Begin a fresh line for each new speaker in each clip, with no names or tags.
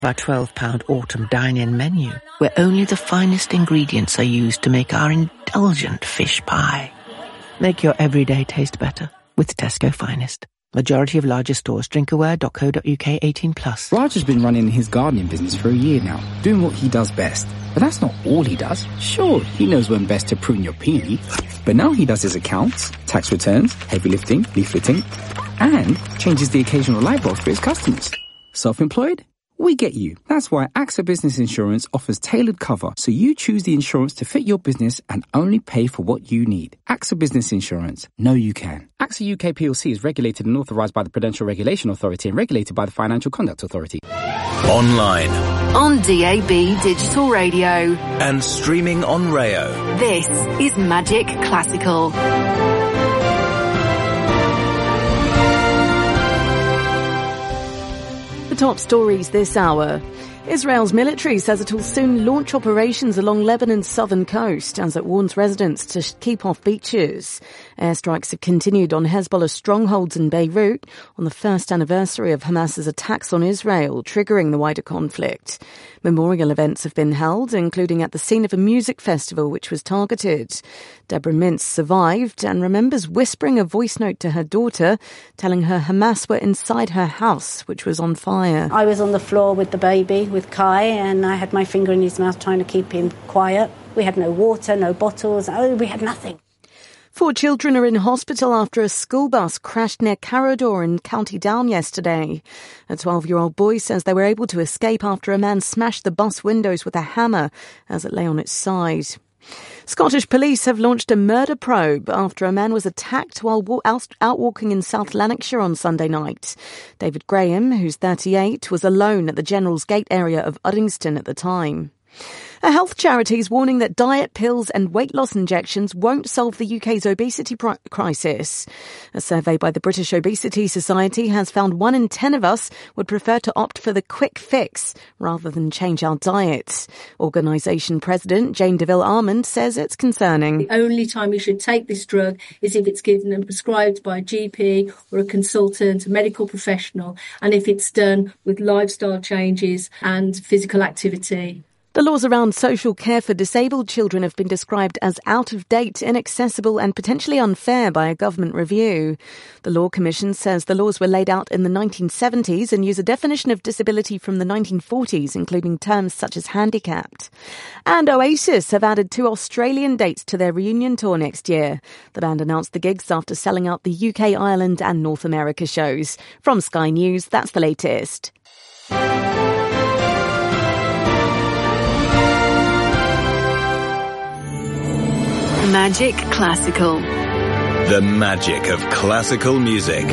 Our £12 autumn dine-in menu, where only the finest ingredients are used to make our indulgent fish pie. Make your everyday taste better with Tesco Finest. Majority of larger stores. Drinkaware.co.uk 18+.
Raj has been running his gardening business for a year now, doing what he does best. But that's not all he does. Sure, he knows when best to prune your peony, but now he does his accounts, tax returns, heavy lifting, leafleting, and changes the occasional light bulb for his customers. Self-employed? We get you. That's why AXA Business Insurance offers tailored cover, so you choose the insurance to fit your business and only pay for what you need. AXA Business Insurance. Know you can. AXA UK PLC is regulated and authorised by the Prudential Regulation Authority and regulated by the Financial Conduct Authority.
Online.
On DAB Digital Radio.
And streaming on Rayo.
This is Magic Classical.
The top stories this hour. Israel's military says it will soon launch operations along Lebanon's southern coast as it warns residents to keep off beaches. Airstrikes have continued on Hezbollah strongholds in Beirut on the first anniversary of Hamas's attacks on Israel, triggering the wider conflict. Memorial events have been held, including at the scene of a music festival which was targeted. Deborah Mintz survived and remembers whispering a voice note to her daughter, telling her Hamas were inside her house, which was on fire.
I was on the floor with the baby, with Kai, and I had my finger in his mouth trying to keep him quiet. We had no water, no bottles. We had nothing.
4 children are in hospital after a school bus crashed near Carrador in County Down yesterday. A 12-year-old boy says they were able to escape after a man smashed the bus windows with a hammer as it lay on its side. Scottish police have launched a murder probe after a man was attacked while out walking in South Lanarkshire on Sunday night. David Graham, who's 38, was alone at the General's Gate area of Uddingston at the time. A health charity is warning that diet pills and weight loss injections won't solve the UK's obesity crisis. A survey by the British Obesity Society has found 1 in 10 of us would prefer to opt for the quick fix rather than change our diets. Organisation President Jane Deville-Armand says it's concerning.
The only time you should take this drug is if it's given and prescribed by a GP or a consultant, a medical professional, and if it's done with lifestyle changes and physical activity.
The laws around social care for disabled children have been described as out of date, inaccessible and potentially unfair by a government review. The Law Commission says the laws were laid out in the 1970s and use a definition of disability from the 1940s, including terms such as handicapped. And Oasis have added 2 Australian dates to their reunion tour next year. The band announced the gigs after selling out the UK, Ireland and North America shows. From Sky News, that's the latest.
Magic Classical.
The magic of classical music.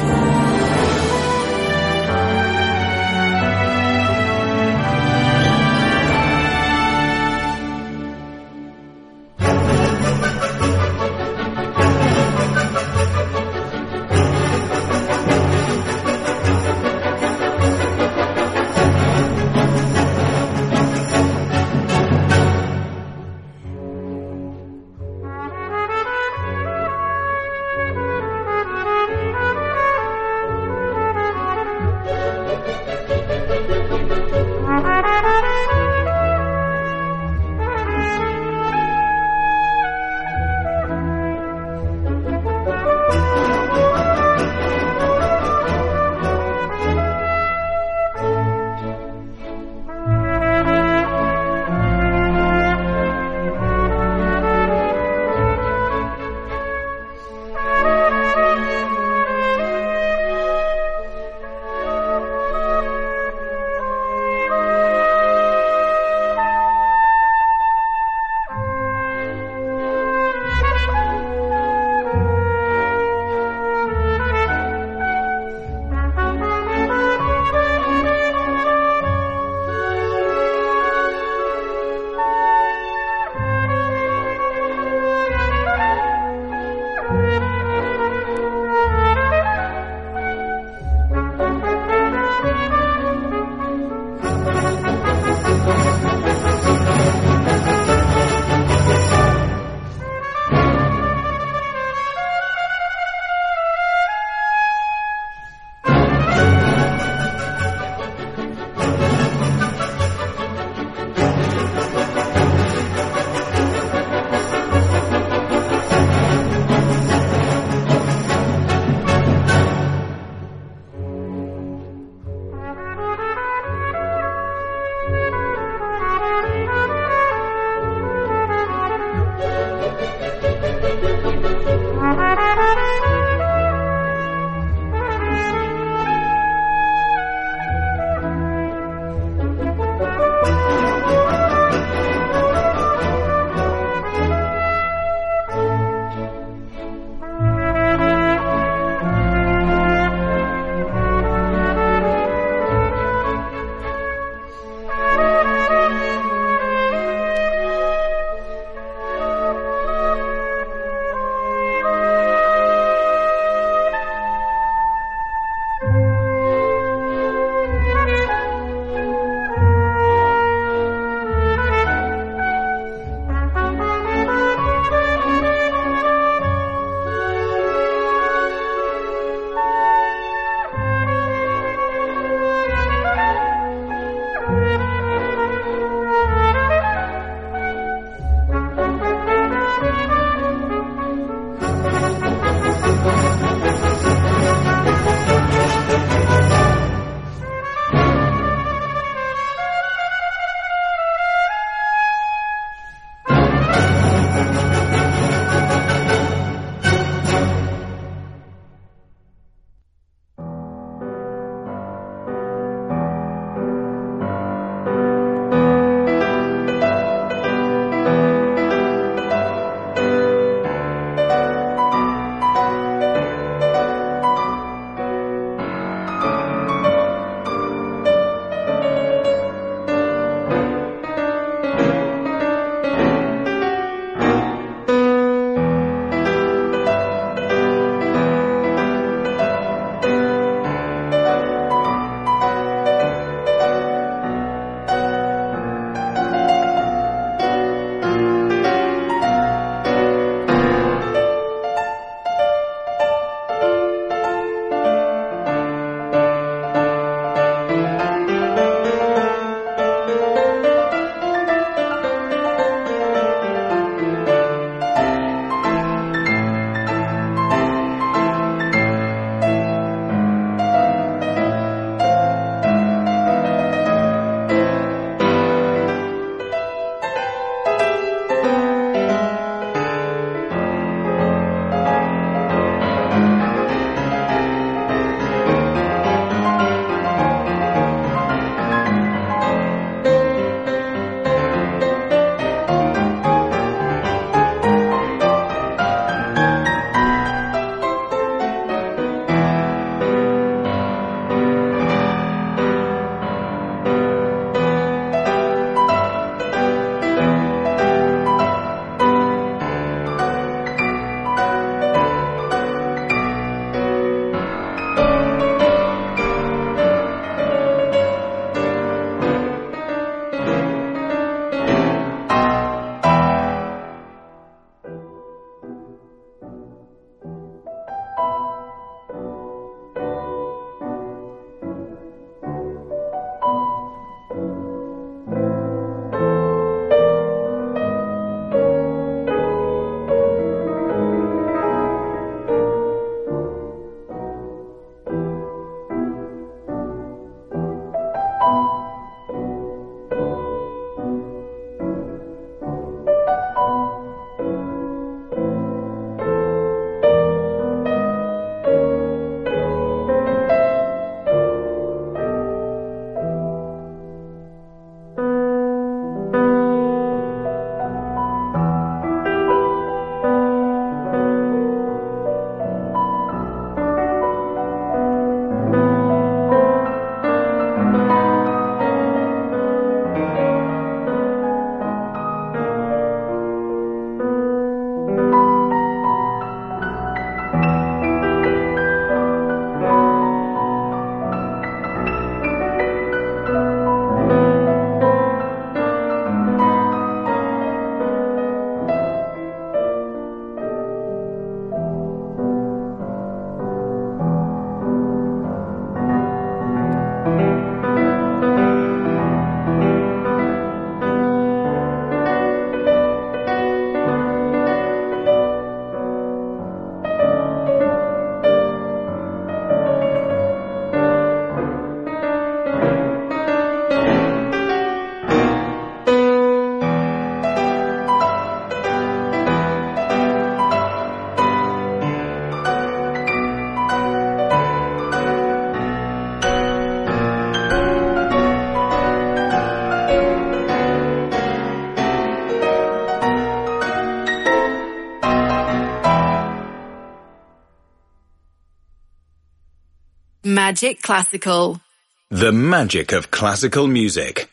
Magic Classical.
The magic of classical music.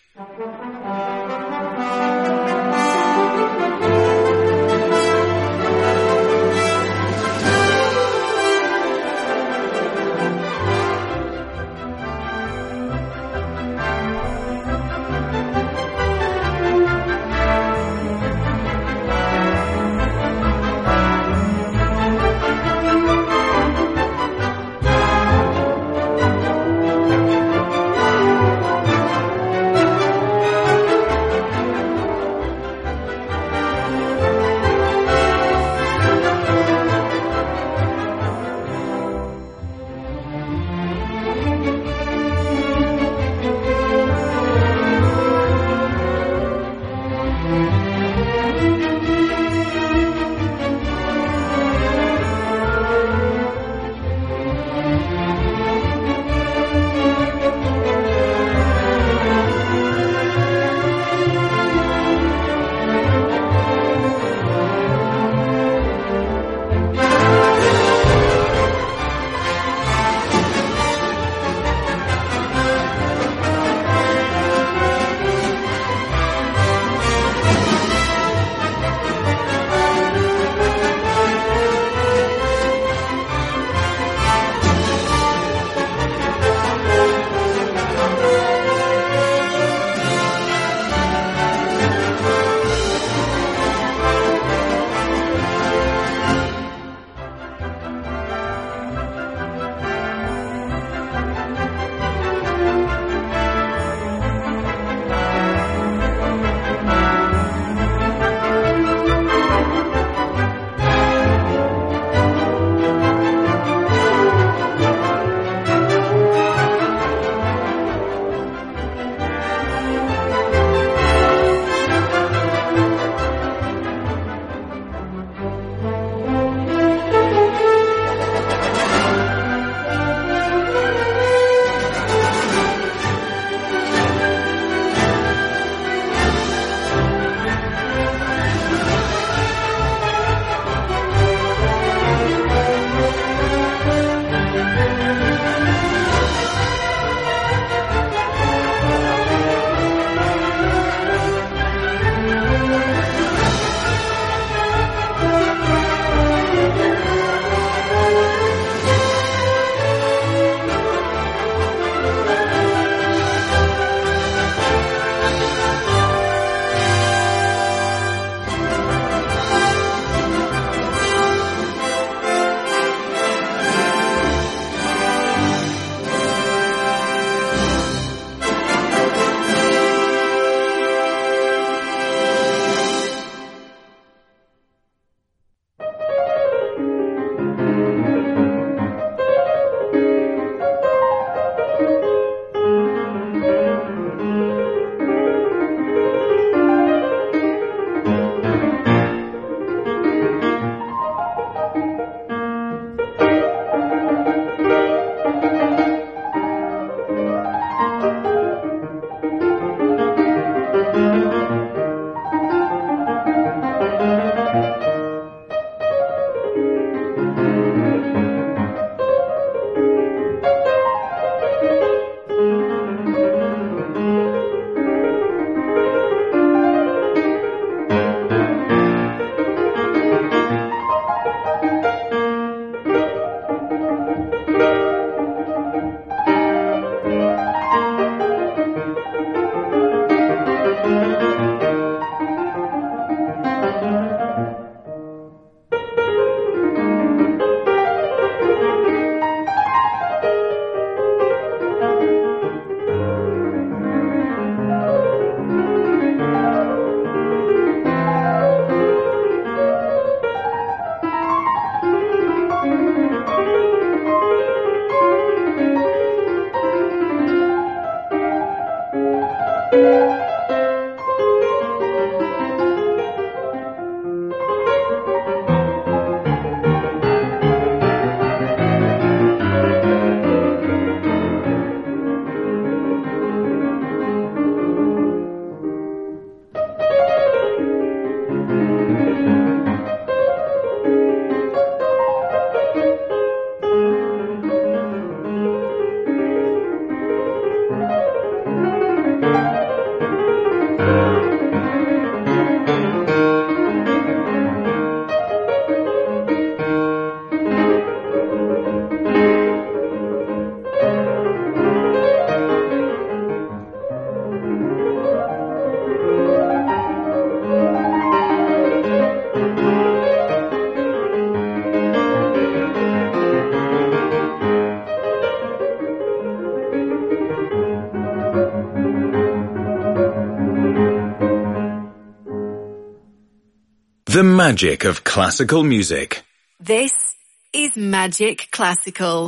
The magic of classical music.
This is Magic Classical.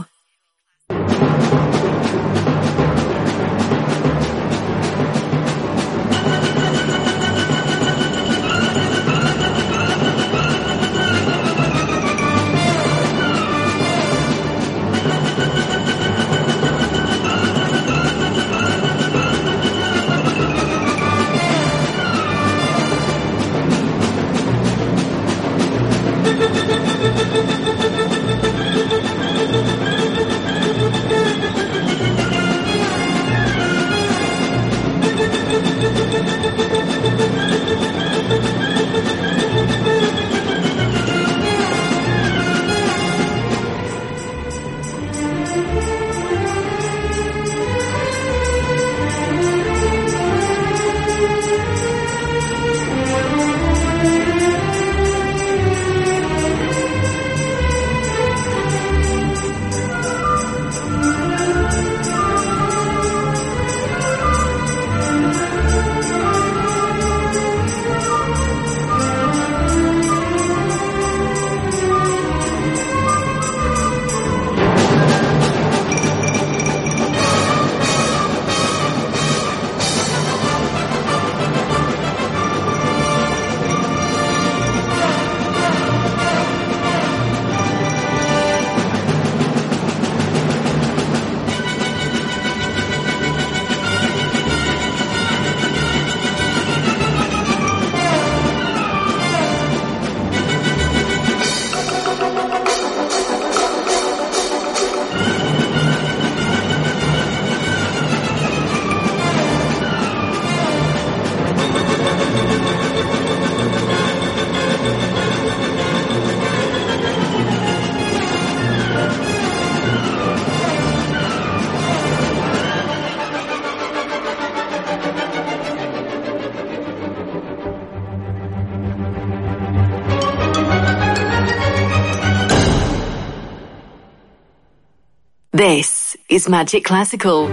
This is Magic Classical,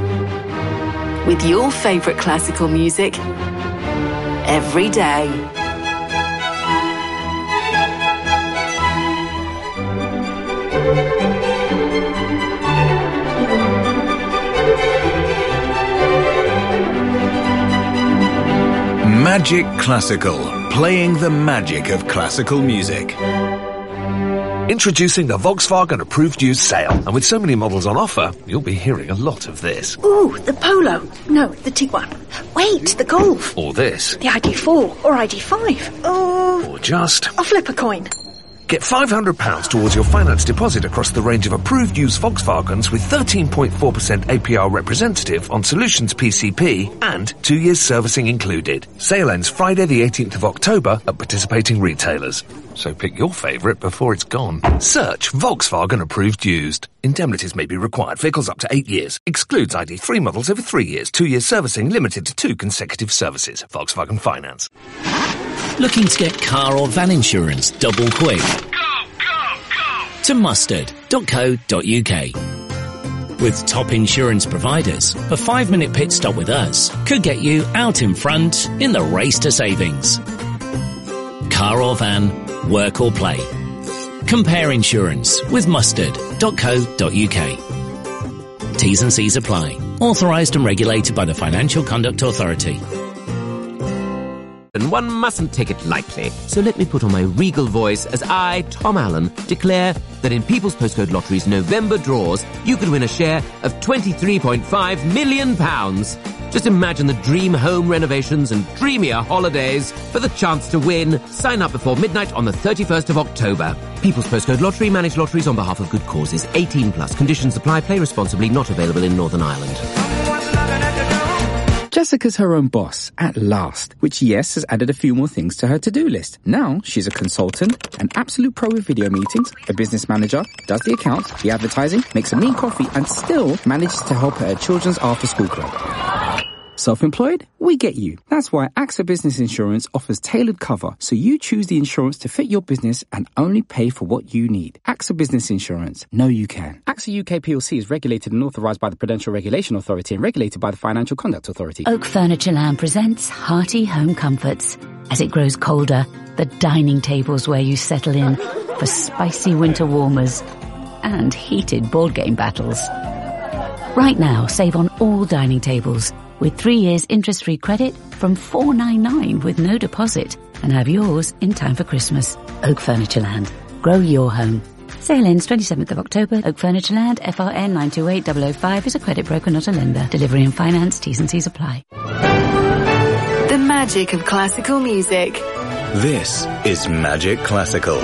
with your favourite classical music every day.
Magic Classical, playing the magic of classical music.
Introducing the Volkswagen Approved Used sale. And with so many models on offer, you'll be hearing a lot of this.
Ooh, the Polo. No, the Tiguan. Wait, the Golf.
Or this.
The ID4 or ID5.
Or just...
I'll flip a coin.
Get £500 towards your finance deposit across the range of approved used Volkswagens with 13.4% APR representative on Solutions PCP and 2 years servicing included. Sale ends Friday the 18th of October at participating retailers. So pick your favourite before it's gone. Search Volkswagen Approved Used. Indemnities may be required. Vehicles up to 8 years. Excludes ID3 models over 3 years. 2 years servicing limited to 2 consecutive services. Volkswagen Finance.
Looking to get car or van insurance double quick? Go! To mustard.co.uk. With top insurance providers, a 5-minute pit stop with us could get you out in front in the race to savings. Car or van, work or play. Compare insurance with mustard.co.uk. T's and C's apply. Authorised and regulated by the Financial Conduct Authority.
And one mustn't take it lightly, so let me put on my regal voice as I, Tom Allen, declare that in People's Postcode Lottery's November draws, you could win a share of £23.5 million. Just imagine the dream home renovations and dreamier holidays. For the chance to win, sign up before midnight on the 31st of October. People's Postcode Lottery, manage lotteries on behalf of good causes. 18 plus. Conditions apply. Play responsibly. Not available in Northern Ireland.
Jessica's her own boss, at last, which, yes, has added a few more things to her to-do list. Now, she's a consultant, an absolute pro with video meetings, a business manager, does the accounts, the advertising, makes a mean coffee, and still manages to help at her children's after-school club. Self-employed? We get you. That's why AXA Business Insurance offers tailored cover, so you choose the insurance to fit your business and only pay for what you need. AXA Business Insurance. Know you can. AXA UK PLC is regulated and authorised by the Prudential Regulation Authority and regulated by the Financial Conduct Authority.
Oak Furniture Land presents Hearty Home Comforts. As it grows colder, the dining tables where you settle in for spicy winter warmers and heated board game battles. Right now, save on all dining tables with 3 years interest-free credit from $4.99 with no deposit, and have yours in time for Christmas. Oak Furnitureland. Grow your home. Sale ends 27th of October. Oak Furnitureland, FRN 928005 is a credit broker, not a lender. Delivery and finance, T's and C's apply.
The magic of classical music.
This is Magic Classical.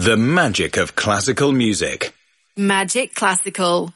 The magic of classical music.
Magic Classical.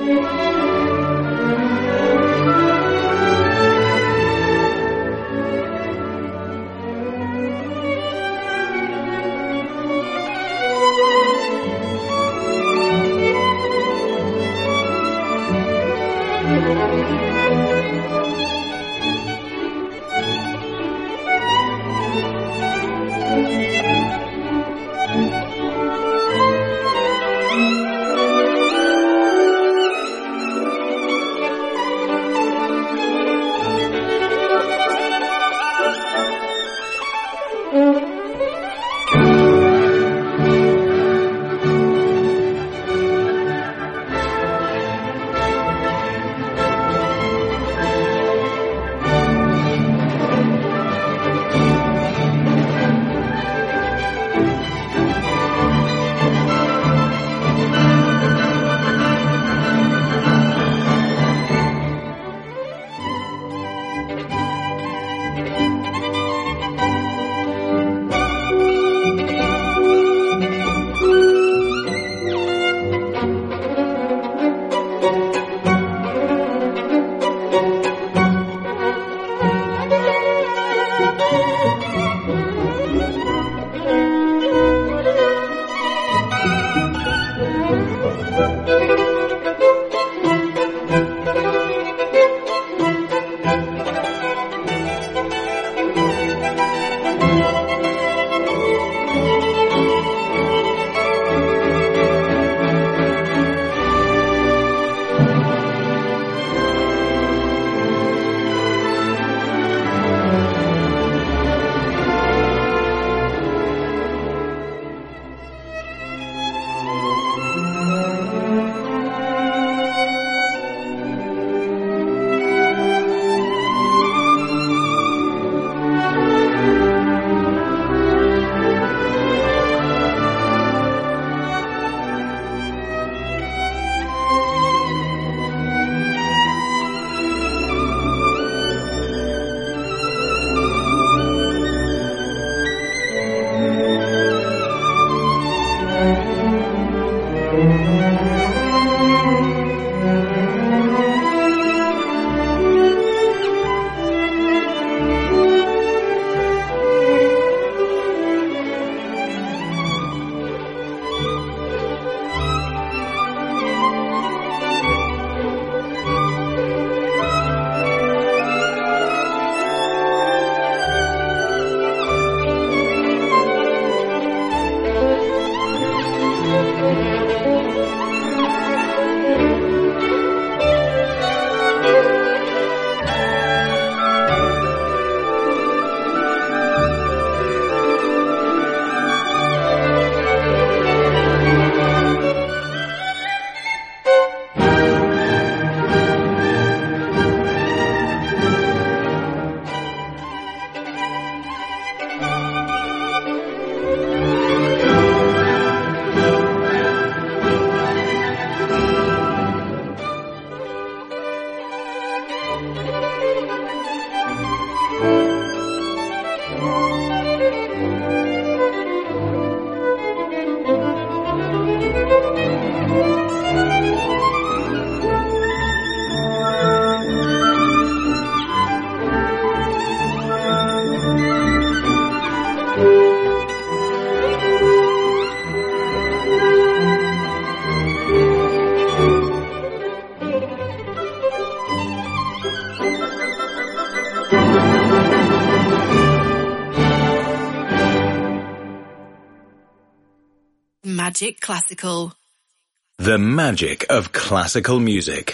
Magic Classical.
The magic of classical music.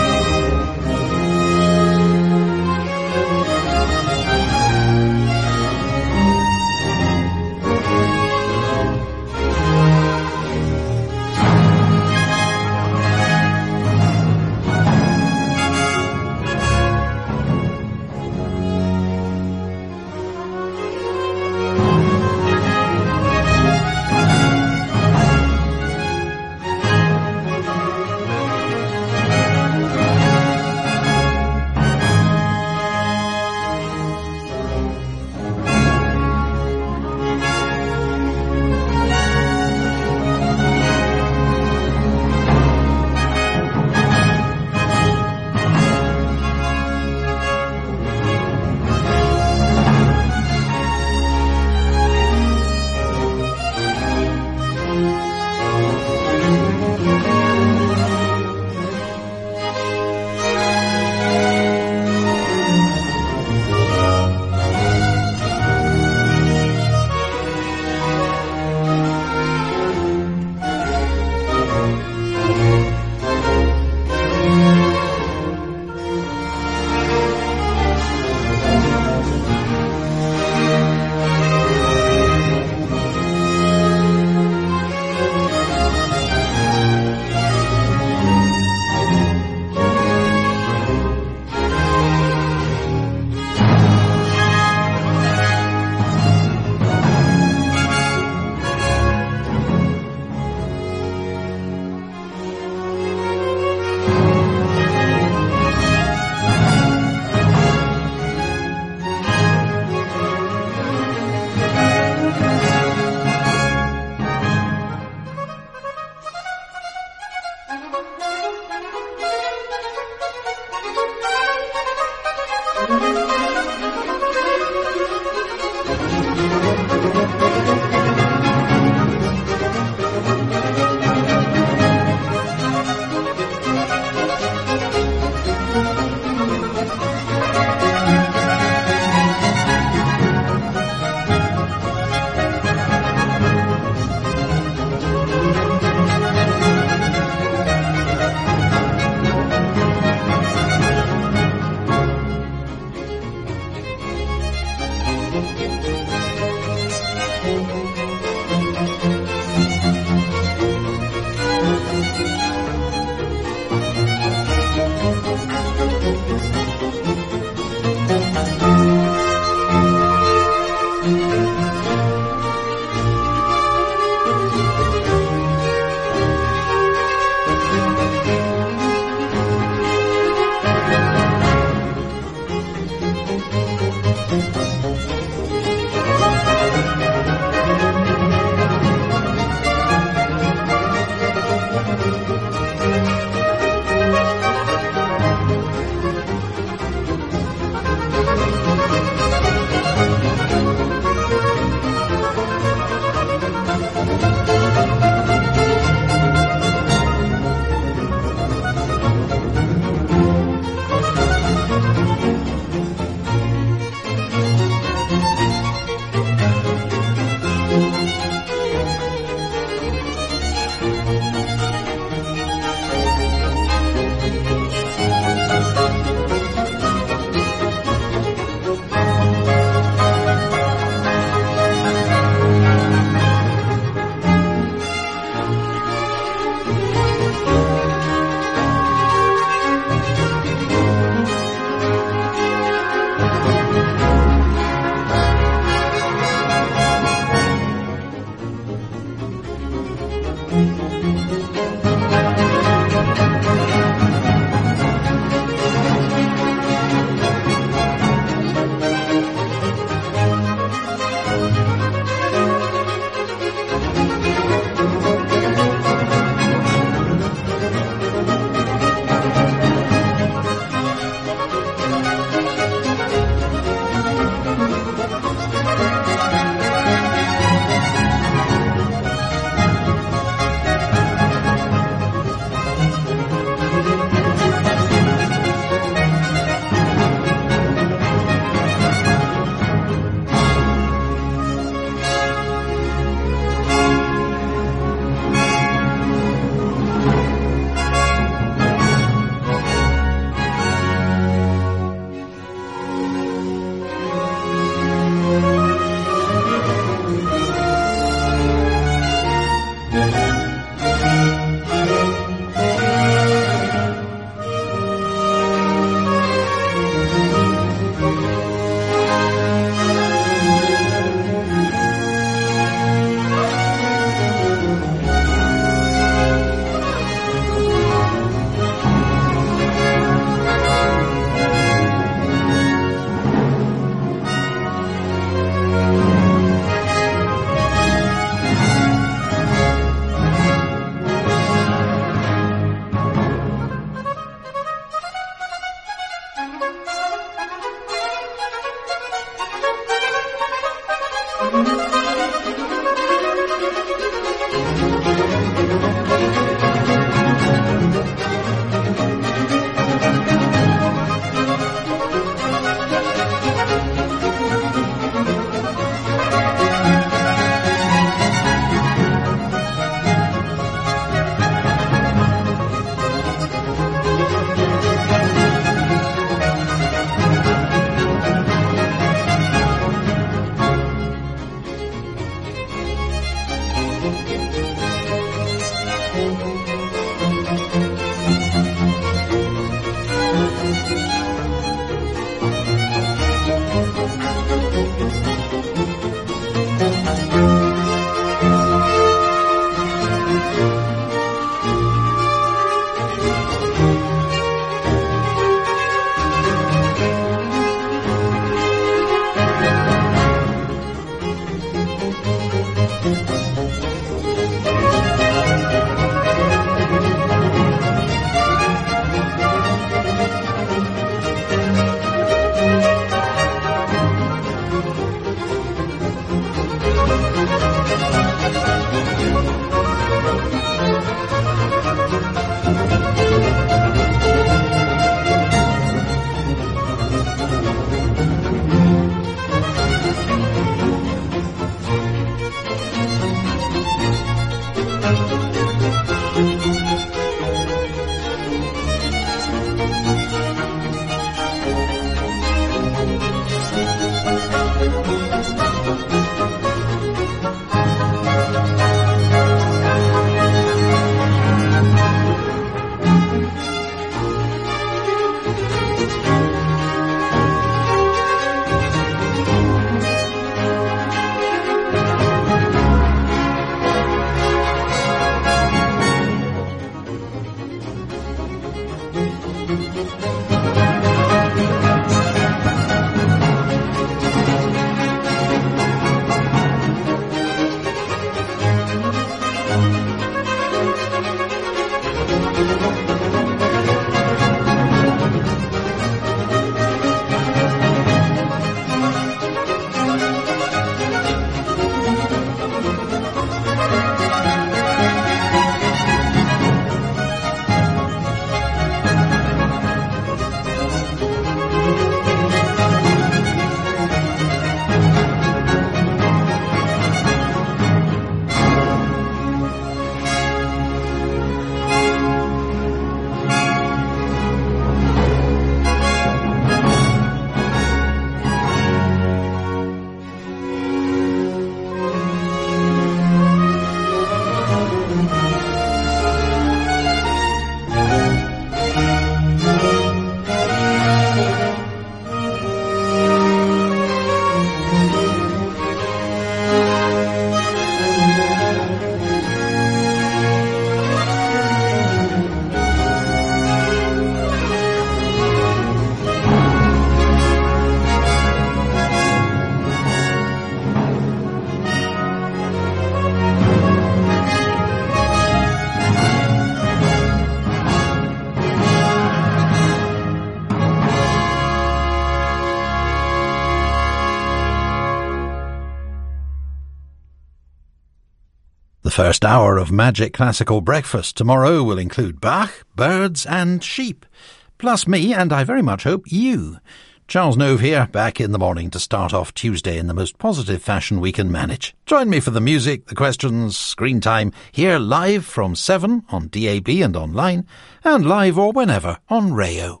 The first hour of Magic Classical Breakfast tomorrow will include Bach, birds and sheep, plus me, and I very much hope you. Charles Nove here, back in the morning to start off Tuesday in the most positive fashion we can manage. Join me for the music, the questions, screen time, here live from 7 on DAB and online, and live or whenever on Rayo.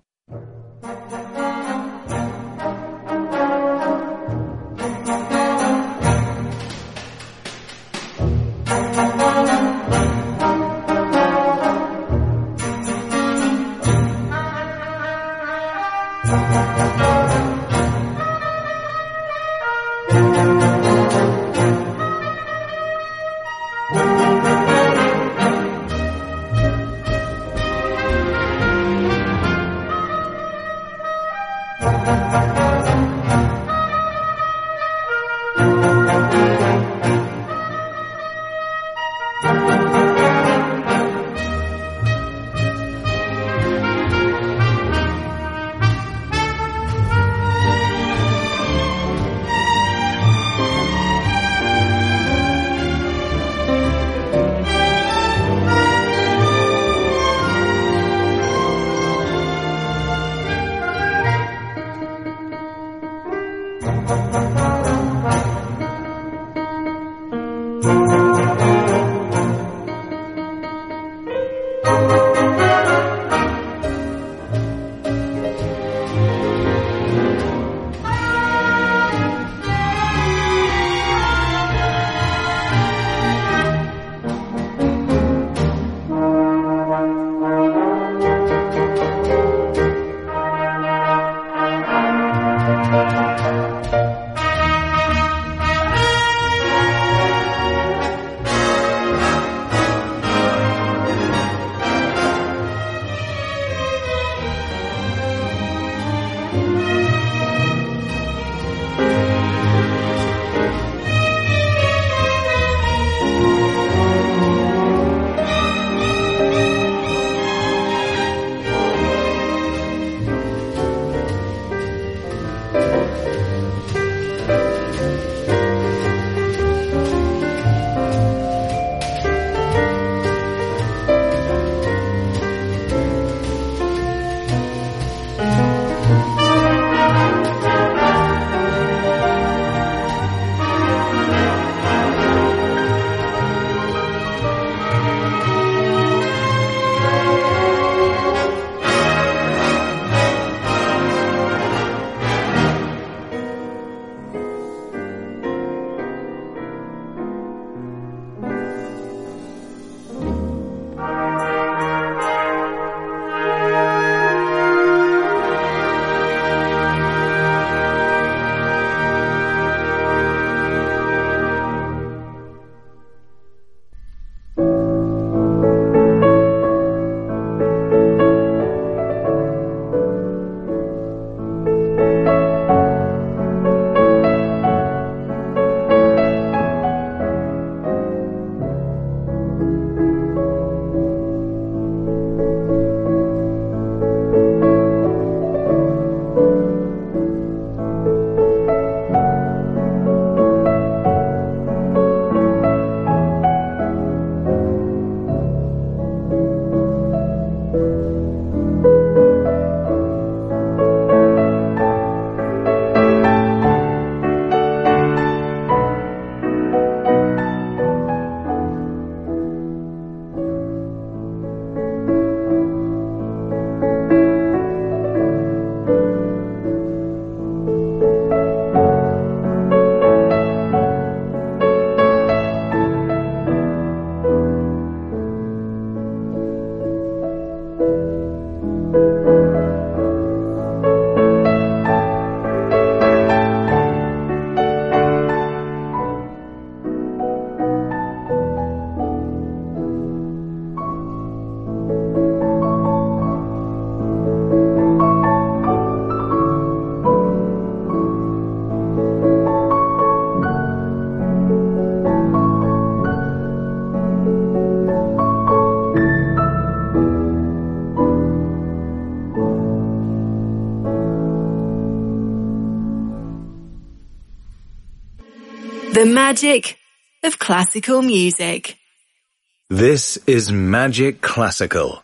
The magic of classical music.
This is Magic Classical.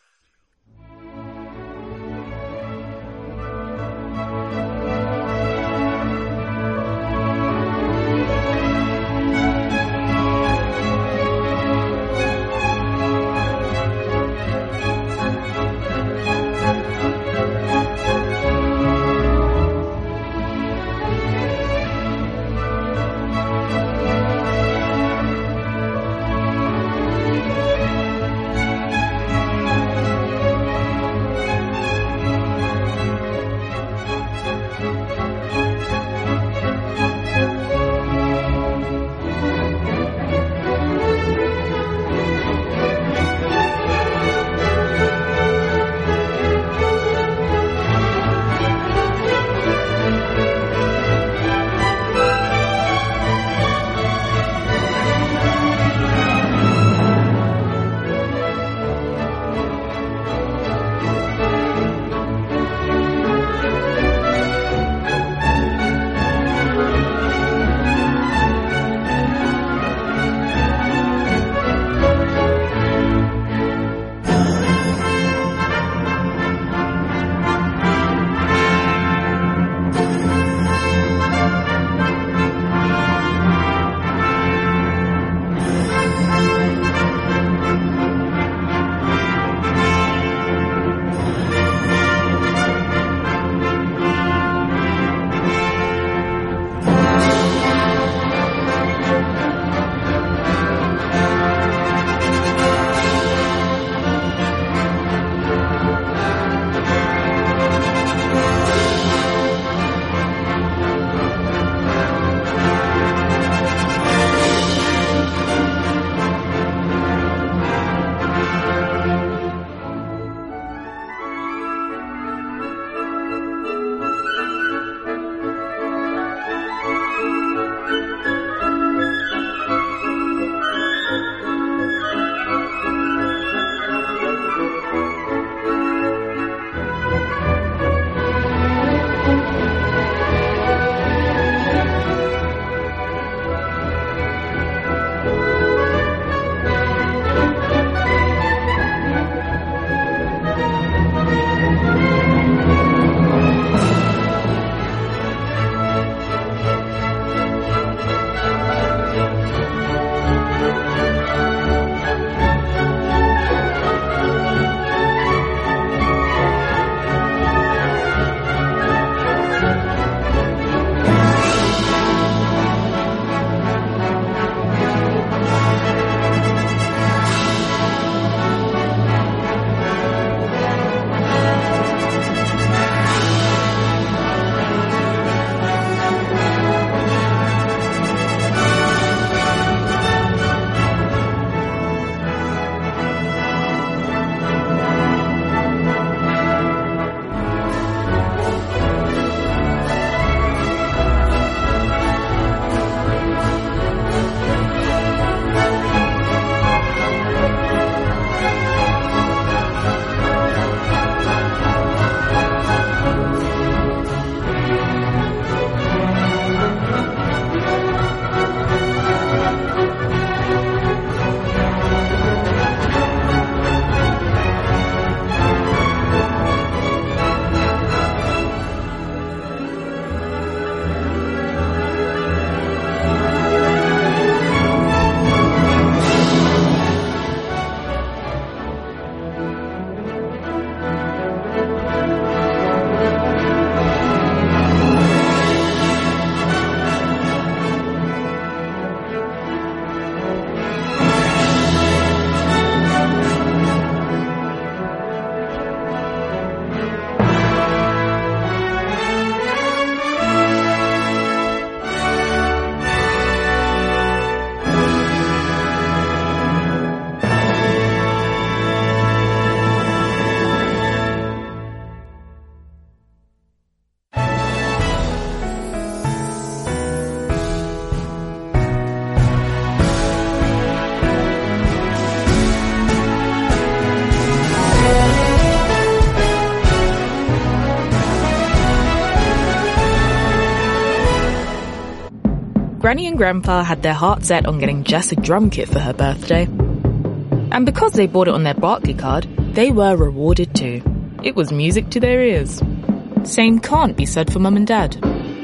Granny and Grandpa had their heart set on getting Jess a drum kit for her birthday. And because they bought it on their Barclay card, they were rewarded too. It was music to their ears. Same can't be said for Mum and Dad.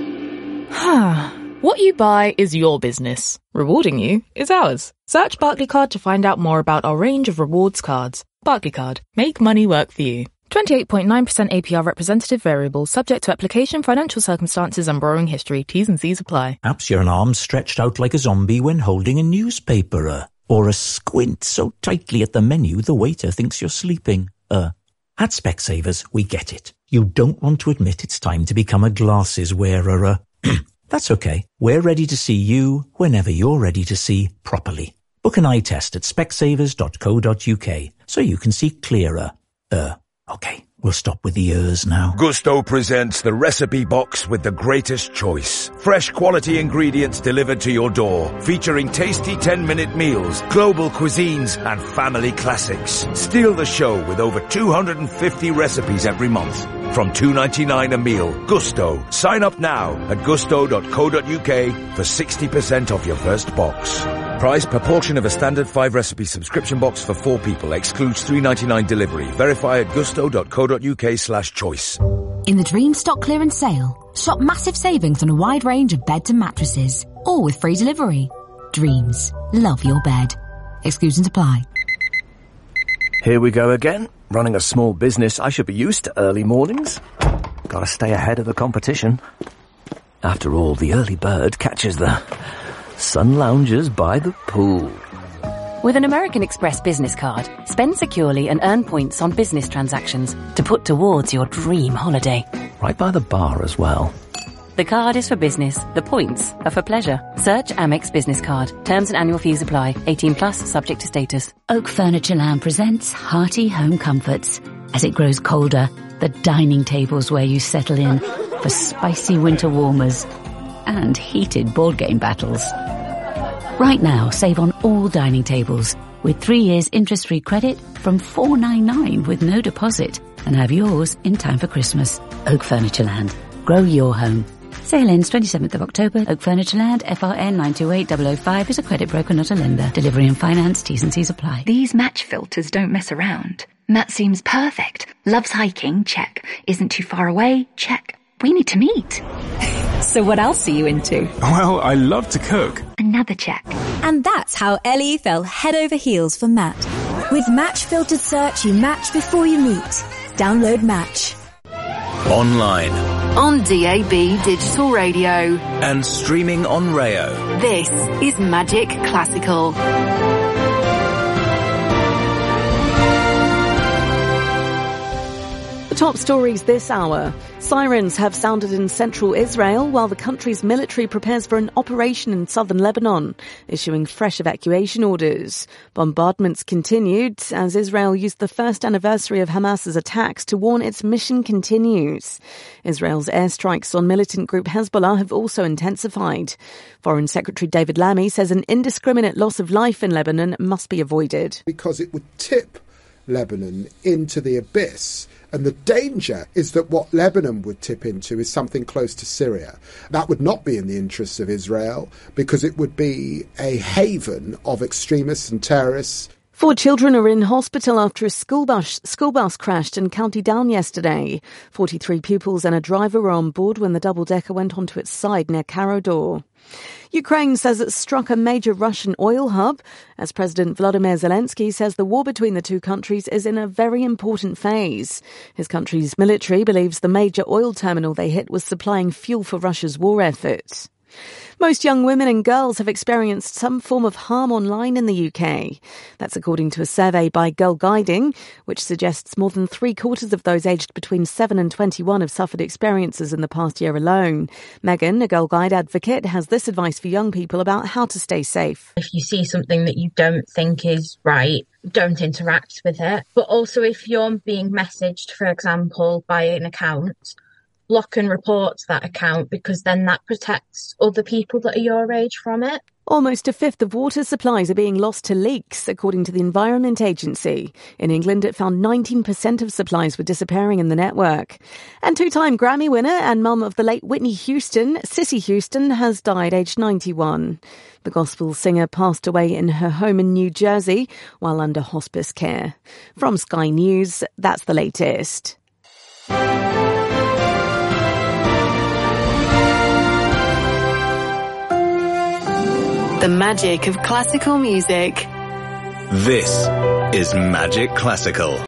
What you buy is your business. Rewarding you is ours. Search Barclay Card to find out more about our range of rewards cards. Barclay Card. Make money work for you. 28.9% APR representative variable, subject to application, financial circumstances and borrowing history. T's and C's apply.
Perhaps you're an arm stretched out like a zombie when holding a newspaper, or a squint so tightly at the menu the waiter thinks you're sleeping. At Specsavers, we get it. You don't want to admit it's time to become a glasses wearer. That's okay. We're ready to see you whenever you're ready to see properly. Book an eye test at specsavers.co.uk so you can see clearer. Okay, we'll stop with the now.
Gousto presents the recipe box with the greatest choice. Fresh quality ingredients delivered to your door, featuring tasty 10-minute meals, global cuisines, and family classics. Steal the show with over 250 recipes every month. From $2.99 a meal. Gousto. Sign up now at gusto.co.uk for 60% off your first box. Price per portion of a standard 5-recipe subscription box for 4 people. Excludes $3.99 delivery. Verify at gusto.co.uk/choice.
In the Dream Stock Clearance Sale, shop massive savings on a wide range of beds and mattresses, all with free delivery. Dreams. Love your bed. Exclusions apply.
Here we go again. Running a small business, I should be used to early mornings. Gotta stay ahead of the competition. After all, the early bird catches the sun loungers by the pool.
With an American Express business card, spend securely and earn points on business transactions to put towards your dream holiday.
Right by the bar as well.
The card is for business. The points are for pleasure. Search Amex Business Card. Terms and annual fees apply. 18 plus, subject to status.
Oak Furnitureland presents hearty home comforts. As it grows colder, the dining tables where you settle in for spicy winter warmers and heated board game battles. Right now, save on all dining tables with 3 years interest-free credit from $4.99 with no deposit, and have yours in time for Christmas. Oak Furnitureland. Grow your home. Sale ends 27th of October. Oak Furnitureland, FRN 928005 is a credit broker, not a lender. Delivery and finance, T's and C's apply.
These match filters don't mess around. Matt seems perfect. Loves hiking, check. Isn't too far away, check. We need to meet.
So what else are you into?
Well, I love to cook.
Another check.
And that's how Ellie fell head over heels for Matt. With Match Filtered Search, you match before you meet. Download Match.
Online.
On DAB Digital Radio.
And streaming on Rayo.
This is Magic Classical.
The top stories this hour. Sirens have sounded in central Israel while the country's military prepares for an operation in southern Lebanon, issuing fresh evacuation orders. Bombardments continued as Israel used the first anniversary of Hamas's attacks to warn its mission continues. Israel's airstrikes on militant group Hezbollah have also intensified. Foreign Secretary David Lammy says an indiscriminate loss of life in Lebanon must be avoided.
Because it would tip Lebanon into the abyss. And the danger is that what Lebanon would tip into is something close to Syria. That would not be in the interests of Israel because it would be a haven of extremists and terrorists.
4 children are in hospital after a school bus crashed in County Down yesterday. 43 pupils and a driver were on board when the double-decker went onto its side near Karodor. Ukraine says it struck a major Russian oil hub, as President Volodymyr Zelensky says the war between the two countries is in a very important phase. His country's military believes the major oil terminal they hit was supplying fuel for Russia's war effort. Most young women and girls have experienced some form of harm online in the UK. That's according to a survey by Girl Guiding, which suggests more than 3/4 of those aged between 7 and 21 have suffered experiences in the past year alone. Megan, a Girl Guide advocate, has this advice for young people about how to stay safe.
If you see something that you don't think is right, don't interact with it. But also if you're being messaged, for example, by an account, block and report that account, because then that protects other people that are your age from it.
Almost a fifth of water supplies are being lost to leaks, according to the Environment Agency. In England, it found 19% of supplies were disappearing in the network. And two-time Grammy winner and mum of the late Whitney Houston, Cissy Houston, has died aged 91. The gospel singer passed away in her home in New Jersey while under hospice care. From Sky News, that's the latest.
The magic of classical music.
This is Magic Classical.